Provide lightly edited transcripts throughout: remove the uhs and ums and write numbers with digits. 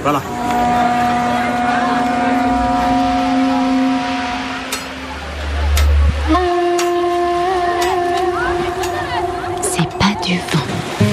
Voilà. C'est pas du vent.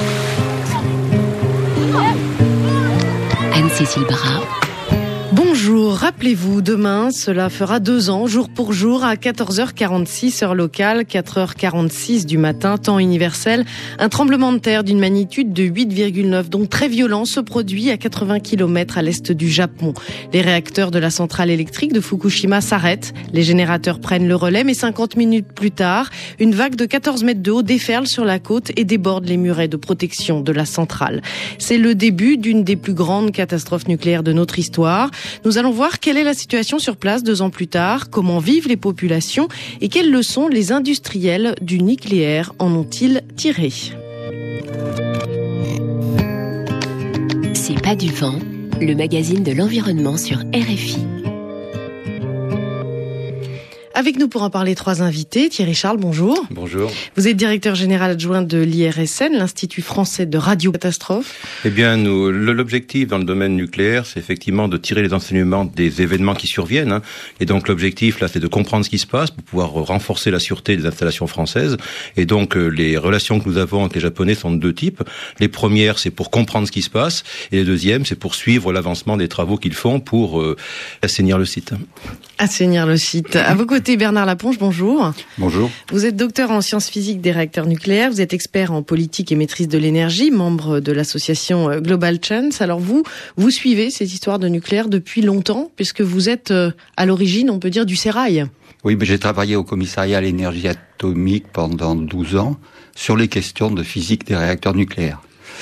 Anne-Cécile Bras. Bonjour, rappelez-vous, demain, cela fera 2 ans, jour pour jour, à 14h46, heure locale, 4h46 du matin, temps universel. Un tremblement de terre d'une magnitude de 8,9, donc très violent, se produit à 80 km à l'est du Japon. Les réacteurs de la centrale électrique de Fukushima s'arrêtent, les générateurs prennent le relais, mais 50 minutes plus tard, une vague de 14 mètres de haut déferle sur la côte et déborde les murets de protection de la centrale. C'est le début d'une des plus grandes catastrophes nucléaires de notre histoire. Nous allons voir quelle est la situation sur place 2 ans plus tard, comment vivent les populations et quelles leçons les industriels du nucléaire en ont-ils tiré. C'est pas du vent, le magazine de l'environnement sur RFI. Avec nous pour en parler 3 invités. Thierry Charles, bonjour. Bonjour. Vous êtes directeur général adjoint de l'IRSN, l'Institut français de radiocatastrophes. Eh bien, l'objectif dans le domaine nucléaire, c'est effectivement de tirer les enseignements des événements qui surviennent. Et donc, l'objectif, là, c'est de comprendre ce qui se passe pour pouvoir renforcer la sûreté des installations françaises. Et donc, les relations que nous avons avec les Japonais sont de 2 types. Les premières, c'est pour comprendre ce qui se passe. Et les deuxièmes, c'est pour suivre l'avancement des travaux qu'ils font pour assainir le site. Assainir le site. À vos côtés, Bernard Laponge, bonjour. Bonjour. Vous êtes docteur en sciences physiques des réacteurs nucléaires, vous êtes expert en politique et maîtrise de l'énergie, membre de l'association Global Chance. Alors vous suivez ces histoires de nucléaire depuis longtemps, puisque vous êtes à l'origine, on peut dire, du sérail. Oui, mais j'ai travaillé au commissariat à l'énergie atomique pendant 12 ans sur les questions de physique des réacteurs nucléaires.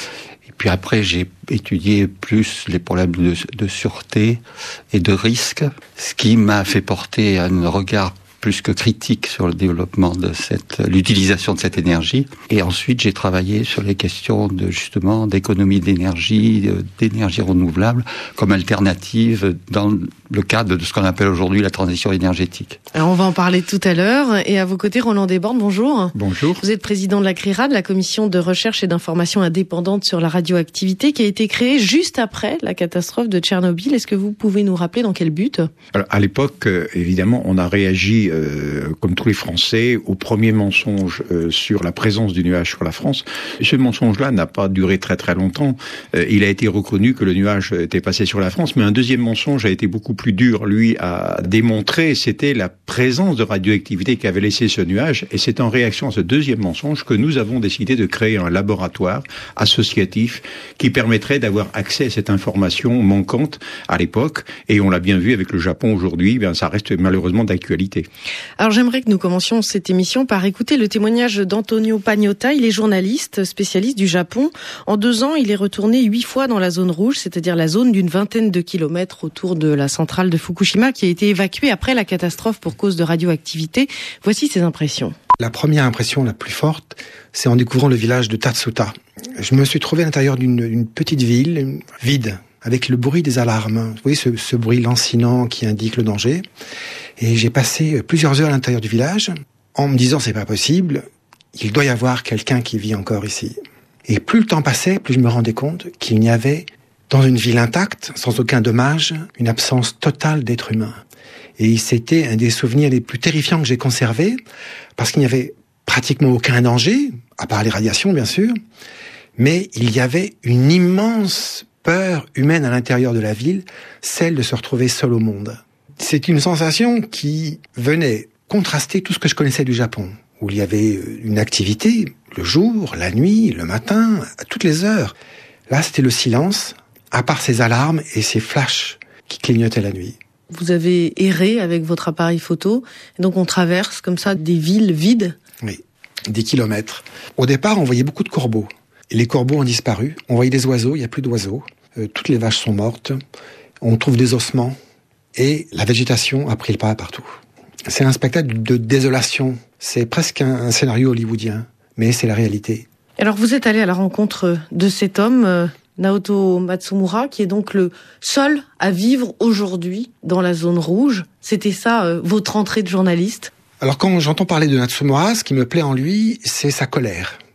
Et puis après, j'ai étudié plus les problèmes de sûreté et de risque, ce qui m'a fait porter un regard plus que critique sur le développement de l'utilisation de cette énergie. Et ensuite, j'ai travaillé sur les questions justement d'économie d'énergie renouvelable comme alternative dans le cadre de ce qu'on appelle aujourd'hui la transition énergétique. Alors on va en parler tout à l'heure. Et à vos côtés, Roland Desbordes, bonjour. Bonjour. Vous êtes président de la CRIRAD, la commission de recherche et d'information indépendante sur la radioactivité, qui a été créée juste après la catastrophe de Tchernobyl. Est-ce que vous pouvez nous rappeler dans quel but ? Alors, à l'époque, évidemment, on a réagi, comme tous les Français, au premier mensonge sur la présence du nuage sur la France. Ce mensonge-là n'a pas duré très très longtemps. Il a été reconnu que le nuage était passé sur la France, mais un deuxième mensonge a été beaucoup plus dur, lui, à démontrer. C'était la présence de radioactivité qu'avait laissé ce nuage. Et c'est en réaction à ce deuxième mensonge que nous avons décidé de créer un laboratoire associatif qui permettrait d'avoir accès à cette information manquante à l'époque. Et on l'a bien vu avec le Japon aujourd'hui, ça reste malheureusement d'actualité. Alors j'aimerais que nous commencions cette émission par écouter le témoignage d'Antonio Pagnotta. Il est journaliste, spécialiste du Japon. En 2 ans, il est retourné 8 fois dans la zone rouge, c'est-à-dire la zone d'une 20aine de kilomètres autour de la centrale de Fukushima qui a été évacuée après la catastrophe pour cause de radioactivité. Voici ses impressions. La première impression la plus forte, c'est en découvrant le village de Tatsuta. Je me suis trouvé à l'intérieur d'une petite ville vide, avec le bruit des alarmes. Vous voyez ce bruit lancinant qui indique le danger. Et j'ai passé plusieurs heures à l'intérieur du village en me disant c'est pas possible, il doit y avoir quelqu'un qui vit encore ici. Et plus le temps passait, plus je me rendais compte qu'il n'y avait dans une ville intacte, sans aucun dommage, une absence totale d'êtres humains. Et c'était un des souvenirs les plus terrifiants que j'ai conservés, parce qu'il n'y avait pratiquement aucun danger, à part les radiations bien sûr, mais il y avait une immense peur humaine à l'intérieur de la ville, celle de se retrouver seul au monde. C'est une sensation qui venait contraster tout ce que je connaissais du Japon, où il y avait une activité, le jour, la nuit, le matin, à toutes les heures. Là, c'était le silence, à part ces alarmes et ces flashs qui clignotaient la nuit. Vous avez erré avec votre appareil photo, et donc on traverse comme ça des villes vides. Oui, des kilomètres. Au départ, on voyait beaucoup de corbeaux. Et les corbeaux ont disparu. On voyait des oiseaux, il n'y a plus d'oiseaux. Toutes les vaches sont mortes. On trouve des ossements. Et la végétation a pris le pas partout. C'est un spectacle de désolation. C'est presque un scénario hollywoodien, mais c'est la réalité. Alors vous êtes allé à la rencontre de cet homme, Naoto Matsumura, qui est donc le seul à vivre aujourd'hui dans la zone rouge. C'était ça, votre entrée de journaliste ? Alors quand j'entends parler de Matsumura, ce qui me plaît en lui, c'est sa colère.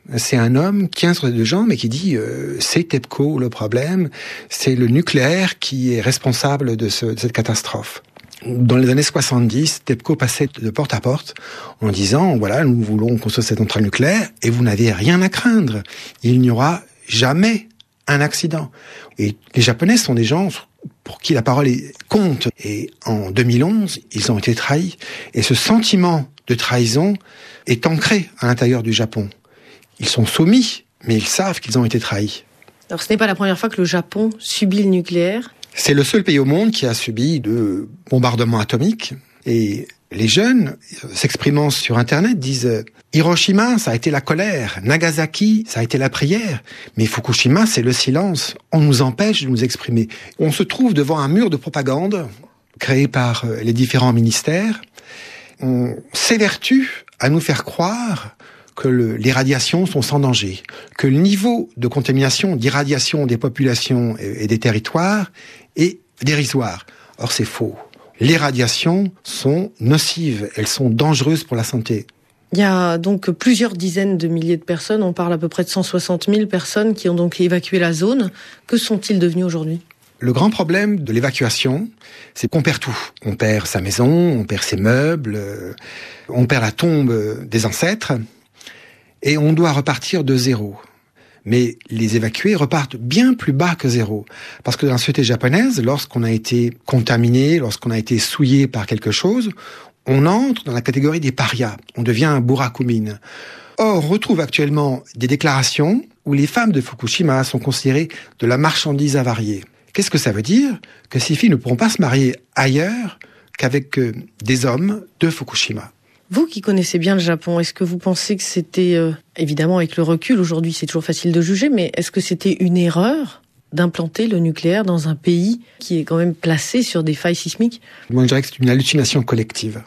C'est un homme qui est entre deux jambes et qui dit c'est TEPCO le problème, c'est le nucléaire qui est responsable de cette catastrophe. Dans les années 70, TEPCO passait de porte à porte en disant voilà, nous voulons construire cette centrale nucléaire et vous n'avez rien à craindre. Il n'y aura jamais un accident. Et les Japonais sont des gens pour qui la parole compte. Et en 2011, ils ont été trahis. Et ce sentiment de trahison est ancré à l'intérieur du Japon. Ils sont soumis, mais ils savent qu'ils ont été trahis. Alors ce n'est pas la première fois que le Japon subit le nucléaire. C'est le seul pays au monde qui a subi de bombardements atomiques. Et les jeunes, s'exprimant sur Internet, disent Hiroshima, ça a été la colère. Nagasaki, ça a été la prière. Mais Fukushima, c'est le silence. On nous empêche de nous exprimer. On se trouve devant un mur de propagande créé par les différents ministères. On s'évertue à nous faire croire que les radiations sont sans danger, que le niveau de contamination, d'irradiation des populations et des territoires est dérisoire. Or, c'est faux. Les radiations sont nocives, elles sont dangereuses pour la santé. Il y a donc plusieurs dizaines de milliers de personnes, on parle à peu près de 160 000 personnes qui ont donc évacué la zone. Que sont-ils devenus aujourd'hui ? Le grand problème de l'évacuation, c'est qu'on perd tout. On perd sa maison, on perd ses meubles, on perd la tombe des ancêtres, et on doit repartir de zéro. Mais les évacués repartent bien plus bas que zéro. Parce que dans la société japonaise, lorsqu'on a été contaminé, lorsqu'on a été souillé par quelque chose, on entre dans la catégorie des parias. On devient un burakumin. Or, on retrouve actuellement des déclarations où les femmes de Fukushima sont considérées de la marchandise avariée. Qu'est-ce que ça veut dire ? Que ces filles ne pourront pas se marier ailleurs qu'avec des hommes de Fukushima. Vous qui connaissez bien le Japon, est-ce que vous pensez que c'était, évidemment avec le recul, aujourd'hui c'est toujours facile de juger, mais est-ce que c'était une erreur d'implanter le nucléaire dans un pays qui est quand même placé sur des failles sismiques ? Moi je dirais que c'est une hallucination collective.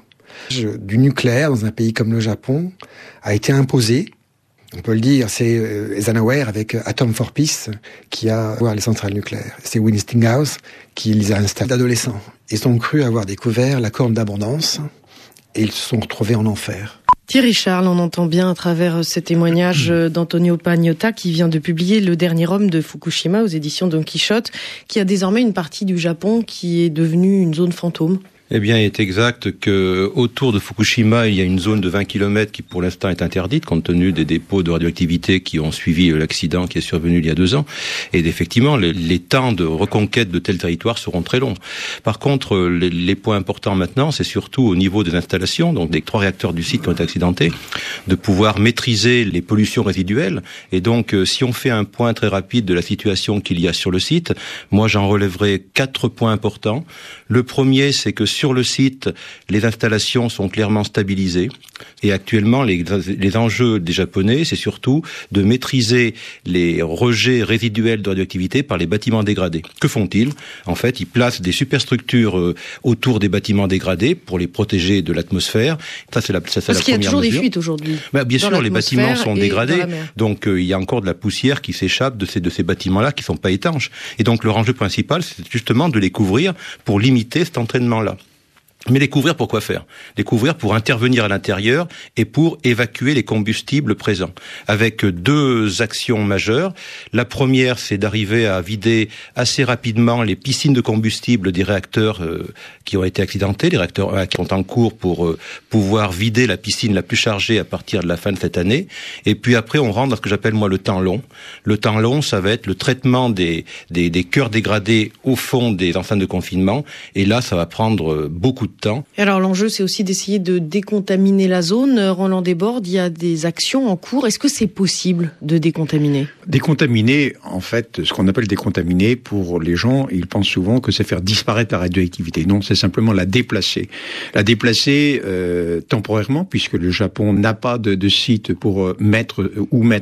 Du nucléaire dans un pays comme le Japon a été imposé. On peut le dire, c'est Eisenhower avec Atom for Peace qui a ouvert les centrales nucléaires. C'est Westinghouse qui les a installés d'adolescents. Ils ont cru avoir découvert la corne d'abondance et ils se sont retrouvés en enfer. Thierry Charles, on entend bien à travers ce témoignage d'Antonio Pagnotta qui vient de publier Le dernier homme de Fukushima aux éditions Don Quichotte, qui a désormais une partie du Japon qui est devenue une zone fantôme. Eh bien, il est exact que autour de Fukushima, il y a une zone de 20 km qui, pour l'instant, est interdite, compte tenu des dépôts de radioactivité qui ont suivi l'accident qui est survenu il y a 2 ans. Et effectivement, les temps de reconquête de tel territoire seront très longs. Par contre, les points importants maintenant, c'est surtout au niveau des installations, donc des 3 réacteurs du site qui ont été accidentés, de pouvoir maîtriser les pollutions résiduelles. Et donc, si on fait un point très rapide de la situation qu'il y a sur le site, moi, j'en relèverai 4 points importants. Le premier, c'est que sur le site, les installations sont clairement stabilisées. Et actuellement, les enjeux des Japonais, c'est surtout de maîtriser les rejets résiduels de radioactivité par les bâtiments dégradés. Que font-ils ? En fait, ils placent des superstructures autour des bâtiments dégradés pour les protéger de l'atmosphère. Ça, c'est la première mesure. Parce qu'il y a toujours des fuites aujourd'hui. Bien sûr, les bâtiments sont dégradés. Donc, il y a encore de la poussière qui s'échappe de ces bâtiments-là qui sont pas étanches. Et donc, leur enjeu principal, c'est justement de les couvrir pour limiter cet entraînement-là. Mais les couvrir pour quoi faire ? Les couvrir pour intervenir à l'intérieur et pour évacuer les combustibles présents. Avec 2 actions majeures. La première, c'est d'arriver à vider assez rapidement les piscines de combustible des réacteurs qui ont été accidentés, les réacteurs 1 qui sont en cours pour pouvoir vider la piscine la plus chargée à partir de la fin de cette année. Et puis après, on rentre dans ce que j'appelle moi le temps long. Le temps long, ça va être le traitement des cœurs dégradés au fond des enceintes de confinement. Et là, ça va prendre beaucoup de temps. Et alors l'enjeu, c'est aussi d'essayer de décontaminer la zone. Roland Desbordes, il y a des actions en cours. Est-ce que c'est possible de décontaminer ? Décontaminer, en fait, ce qu'on appelle décontaminer, pour les gens, ils pensent souvent que c'est faire disparaître la radioactivité. Non, c'est simplement la déplacer. La déplacer temporairement, puisque le Japon n'a pas de site pour mettre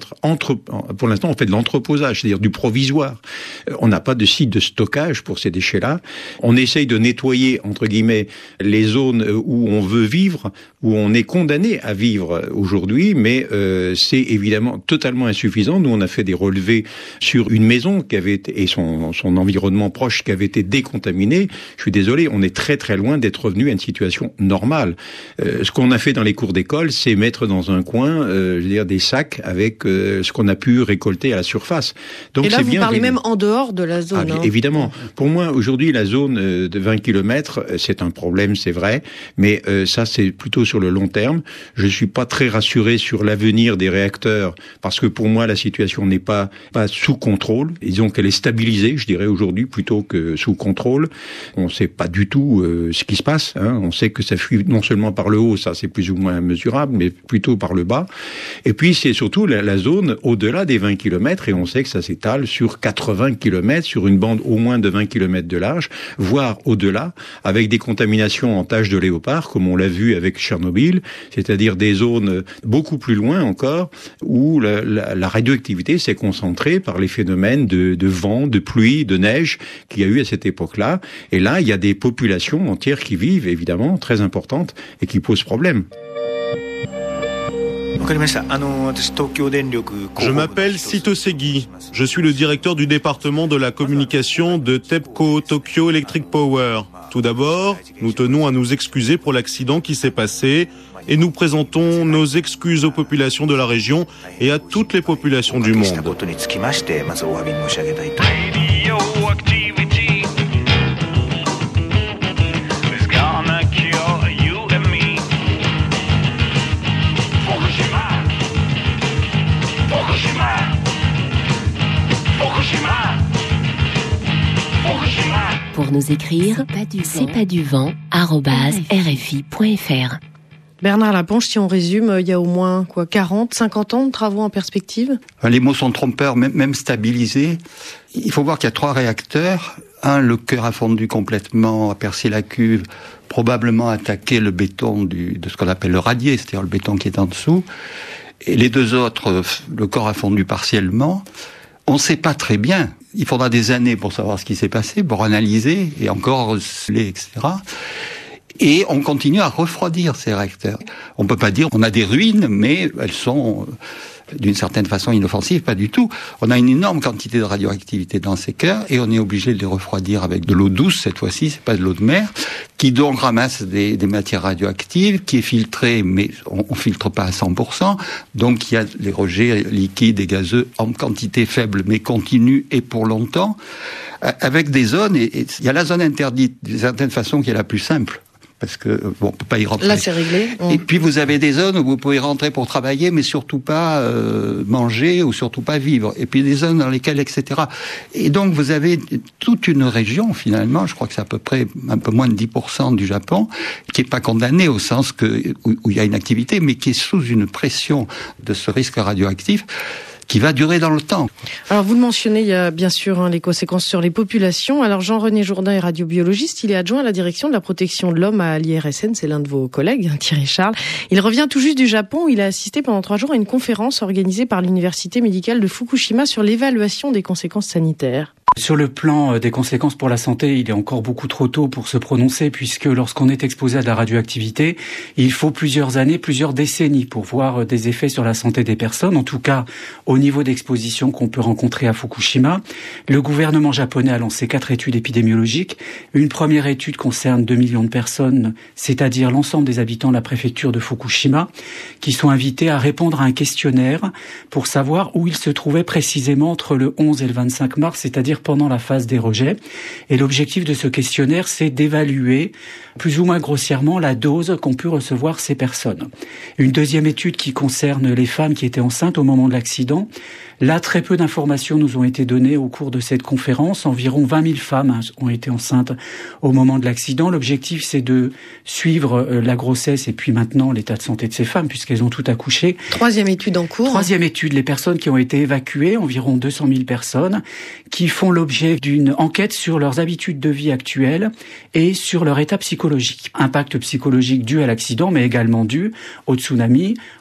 pour l'instant, on fait de l'entreposage, c'est-à-dire du provisoire. On n'a pas de site de stockage pour ces déchets-là. On essaye de nettoyer, entre guillemets, les zones où on veut vivre, où on est condamné à vivre aujourd'hui, mais c'est évidemment totalement insuffisant. Nous, on a fait des relevés sur une maison qui avait été, et son environnement proche qui avait été décontaminé. Je suis désolé, on est très très loin d'être revenu à une situation normale. Ce qu'on a fait dans les cours d'école, c'est mettre dans un coin, des sacs avec ce qu'on a pu récolter à la surface. Donc, et là, c'est vous bien parlez même en dehors de la zone. Évidemment. Pour moi, aujourd'hui, la zone de 20 km, c'est un problème, c'est vrai, mais ça, c'est plutôt sur le long terme. Je suis pas très rassuré sur l'avenir des réacteurs, parce que pour moi, la situation n'est pas sous contrôle. Disons qu'elle est stabilisée, je dirais, aujourd'hui, plutôt que sous contrôle. On sait pas du tout ce qui se passe. On sait que ça fuit non seulement par le haut, ça c'est plus ou moins mesurable, mais plutôt par le bas. Et puis, c'est surtout la zone au-delà des 20 km, et on sait que ça s'étale sur 80 km, sur une bande au moins de 20 km de large, voire au-delà, avec des contaminations en taches de léopard, comme on l'a vu avec Tchernobyl, c'est-à-dire des zones beaucoup plus loin encore, où la radioactivité s'est concentrée par les phénomènes de vent, de pluie, de neige qu'il y a eu à cette époque-là. Et là, il y a des populations entières qui vivent, évidemment, très importantes, et qui posent problème. Je m'appelle Sito Segi. Je suis le directeur du département de la communication de TEPCO Tokyo Electric Power. Tout d'abord, nous tenons à nous excuser pour l'accident qui s'est passé et nous présentons nos excuses aux populations de la région et à toutes les populations du monde. Pour nous écrire, c'est pas du vent @rfi.fr. Bernard Laponche, si on résume, il y a au moins 40, 50 ans de travaux en perspective? Les mots sont trompeurs, même stabilisés. Il faut voir qu'il y a 3 réacteurs. Un, le cœur a fondu complètement, a percé la cuve, probablement attaqué le béton de ce qu'on appelle le radier, c'est-à-dire le béton qui est en dessous. Et les 2 autres, le corps a fondu partiellement. On ne sait pas très bien. Il faudra des années pour savoir ce qui s'est passé, pour analyser et encore sceller, etc. Et on continue à refroidir ces réacteurs. On peut pas dire on a des ruines, mais elles sont d'une certaine façon inoffensives, pas du tout. On a une énorme quantité de radioactivité dans ces cœurs et on est obligé de les refroidir avec de l'eau douce cette fois-ci, c'est pas de l'eau de mer, qui donc ramasse des matières radioactives, qui est filtrée, mais on filtre pas à 100%. Donc il y a les rejets liquides et gazeux en quantité faible, mais continue et pour longtemps, avec des zones, et il y a la zone interdite, d'une certaine façon, qui est la plus simple. Parce que on peut pas y rentrer. Là, c'est réglé. Et puis vous avez des zones où vous pouvez rentrer pour travailler, mais surtout pas manger ou surtout pas vivre. Et puis des zones dans lesquelles, etc. Et donc vous avez toute une région finalement, je crois que c'est à peu près un peu moins de 10% du Japon, qui est pas condamnée au sens où il y a une activité, mais qui est sous une pression de ce risque radioactif qui va durer dans le temps. Alors vous le mentionnez, il y a bien sûr les conséquences sur les populations. Alors Jean-René Jourdain est radiobiologiste, il est adjoint à la direction de la protection de l'homme à l'IRSN, c'est l'un de vos collègues, Thierry Charles. Il revient tout juste du Japon où il a assisté pendant 3 jours à une conférence organisée par l'université médicale de Fukushima sur l'évaluation des conséquences sanitaires. Sur le plan des conséquences pour la santé, il est encore beaucoup trop tôt pour se prononcer puisque lorsqu'on est exposé à de la radioactivité, il faut plusieurs années, plusieurs décennies pour voir des effets sur la santé des personnes, en tout cas au niveau d'exposition qu'on peut rencontrer à Fukushima. Le gouvernement japonais a lancé 4 études épidémiologiques. Une première étude concerne 2 millions de personnes, c'est-à-dire l'ensemble des habitants de la préfecture de Fukushima, qui sont invités à répondre à un questionnaire pour savoir où ils se trouvaient précisément entre le 11 et le 25 mars, c'est-à-dire pendant la phase des rejets. Et l'objectif de ce questionnaire, c'est d'évaluer plus ou moins grossièrement la dose qu'ont pu recevoir ces personnes. Une deuxième étude qui concerne les femmes qui étaient enceintes au moment de l'accident. Là, très peu d'informations nous ont été données au cours de cette conférence. Environ 20 000 femmes ont été enceintes au moment de l'accident. L'objectif, c'est de suivre la grossesse et puis maintenant l'état de santé de ces femmes, puisqu'elles ont toutes accouché. 3e étude en cours. 3e étude, les personnes qui ont été évacuées, environ 200 000 personnes, qui font l'objet d'une enquête sur leurs habitudes de vie actuelles et sur leur état psychologique. Impact psychologique dû à l'accident, mais également dû au tsunami,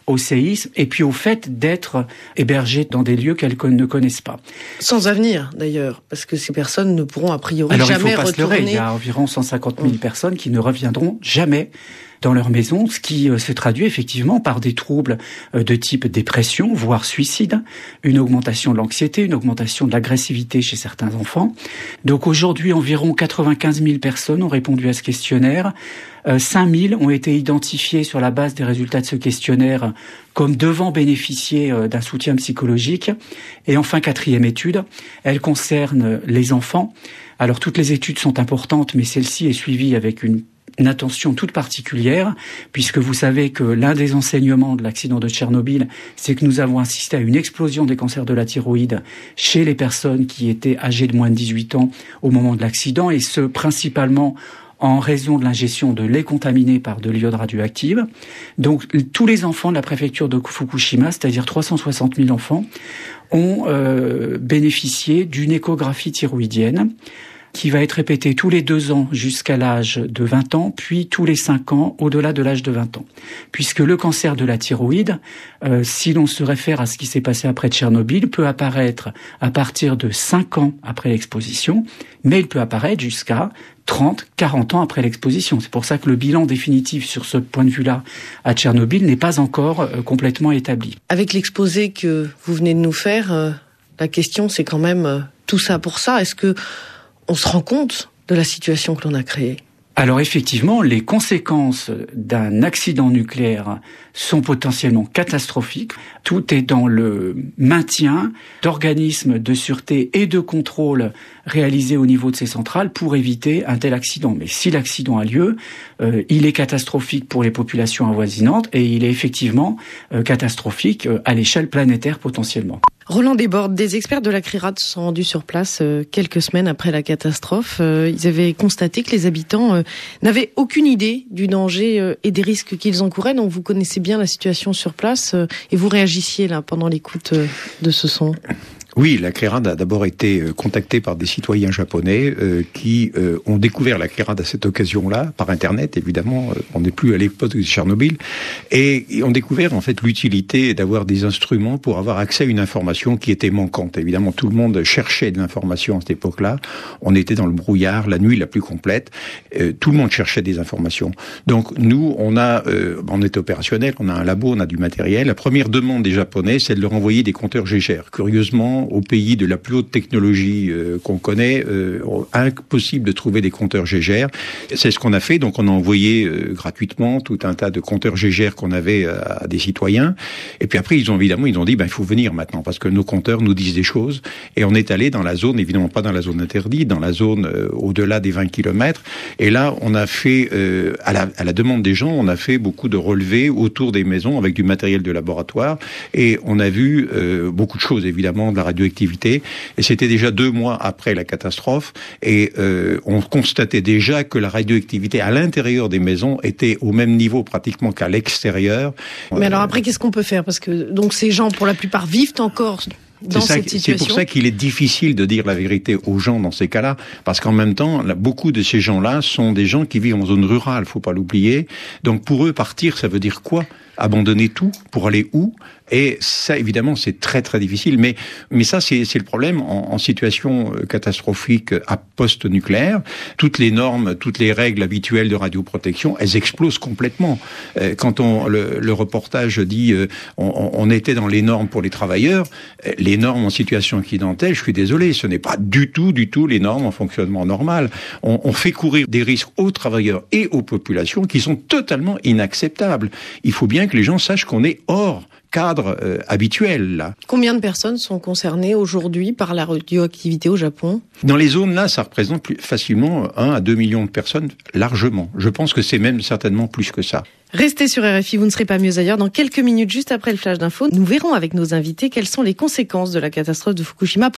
au séisme et puis au fait d'être hébergées dans des lieux qu'elles ne connaissent pas. Sans avenir d'ailleurs, parce que ces personnes ne pourront a priori Alors, jamais il faut pas retourner. se leurrer, il y a environ 150 000 personnes qui ne reviendront jamais dans leur maison, ce qui se traduit effectivement par des troubles de type dépression, voire suicide, une augmentation de l'anxiété, une augmentation de l'agressivité chez certains enfants. Donc aujourd'hui, environ 95 000 personnes ont répondu à ce questionnaire. 5 000 ont été identifiés sur la base des résultats de ce questionnaire comme devant bénéficier d'un soutien psychologique. Et enfin, 4e étude, elle concerne les enfants. Alors toutes les études sont importantes, mais celle-ci est suivie avec une attention toute particulière, puisque vous savez que l'un des enseignements de l'accident de Tchernobyl, c'est que nous avons assisté à une explosion des cancers de la thyroïde chez les personnes qui étaient âgées de moins de 18 ans au moment de l'accident, et ce, principalement en raison de l'ingestion de lait contaminé par de l'iode radioactive. Donc, tous les enfants de la préfecture de Fukushima, c'est-à-dire 360 000 enfants, ont bénéficié d'une échographie thyroïdienne qui va être répétée tous les 2 ans jusqu'à l'âge de 20 ans, puis tous les 5 ans au-delà de l'âge de 20 ans. Puisque le cancer de la thyroïde, si l'on se réfère à ce qui s'est passé après Tchernobyl, peut apparaître à partir de 5 ans après l'exposition, mais il peut apparaître jusqu'à 30, 40 ans après l'exposition. C'est pour ça que le bilan définitif sur ce point de vue-là à Tchernobyl n'est pas encore complètement établi. Avec l'exposé que vous venez de nous faire, la question c'est quand même tout ça pour ça. Est-ce que on se rend compte de la situation que l'on a créée? Alors effectivement, les conséquences d'un accident nucléaire sont potentiellement catastrophiques. Tout est dans le maintien d'organismes de sûreté et de contrôle réalisés au niveau de ces centrales pour éviter un tel accident. Mais si l'accident a lieu, il est catastrophique pour les populations avoisinantes et il est effectivement catastrophique à l'échelle planétaire potentiellement. Roland Desbordes, des experts de la CRIRAD se sont rendus sur place quelques semaines après la catastrophe. Ils avaient constaté que les habitants n'avaient aucune idée du danger et des risques qu'ils encouraient. Donc vous connaissez bien la situation sur place et vous réagissiez là pendant l'écoute de ce son. Oui, la CRIRAD a d'abord été contactée par des citoyens japonais qui ont découvert la CRIRAD à cette occasion-là, par Internet évidemment, on n'est plus à l'époque de Tchernobyl, et ont découvert en fait l'utilité d'avoir des instruments pour avoir accès à une information qui était manquante. Évidemment, tout le monde cherchait de l'information à cette époque-là, on était dans le brouillard, la nuit la plus complète, tout le monde cherchait des informations. Donc nous, on est opérationnel, on a un labo, on a du matériel. La première demande des Japonais, c'est de leur envoyer des compteurs Geiger. Curieusement, au pays de la plus haute technologie qu'on connaît, impossible de trouver des compteurs Geiger. C'est ce qu'on a fait, donc on a envoyé gratuitement tout un tas de compteurs Geiger qu'on avait à des citoyens. Et puis après, ils ont dit, il faut venir maintenant, parce que nos compteurs nous disent des choses. Et on est allé dans la zone, évidemment pas dans la zone interdite, dans la zone au-delà des 20 km. Et là, on a fait, à la demande des gens, on a fait beaucoup de relevés autour des maisons avec du matériel de laboratoire. Et on a vu beaucoup de choses, évidemment, de la radioactivité, et c'était déjà 2 mois après la catastrophe, et on constatait déjà que la radioactivité à l'intérieur des maisons était au même niveau pratiquement qu'à l'extérieur. Mais alors après, qu'est-ce qu'on peut faire? Parce que donc ces gens, pour la plupart, vivent encore dans cette situation. C'est pour ça qu'il est difficile de dire la vérité aux gens dans ces cas-là, parce qu'en même temps, beaucoup de ces gens-là sont des gens qui vivent en zone rurale, faut pas l'oublier. Donc pour eux, partir, ça veut dire quoi? Abandonner tout pour aller où? Et ça, évidemment, c'est très très difficile. Mais ça, c'est le problème en situation catastrophique à post-nucléaire. Toutes les normes, toutes les règles habituelles de radioprotection, elles explosent complètement. Quand le reportage dit on était dans les normes pour les travailleurs, les normes en situation accidentelle, je suis désolé, ce n'est pas du tout les normes en fonctionnement normal. On fait courir des risques aux travailleurs et aux populations qui sont totalement inacceptables. Il faut bien que les gens sachent qu'on est hors cadre habituel, là. Combien de personnes sont concernées aujourd'hui par la radioactivité au Japon? Dans les zones là, ça représente facilement 1 à 2 millions de personnes, largement. Je pense que c'est même certainement plus que ça. Restez sur RFI, vous ne serez pas mieux ailleurs. Dans quelques minutes, juste après le flash d'info, nous verrons avec nos invités quelles sont les conséquences de la catastrophe de Fukushima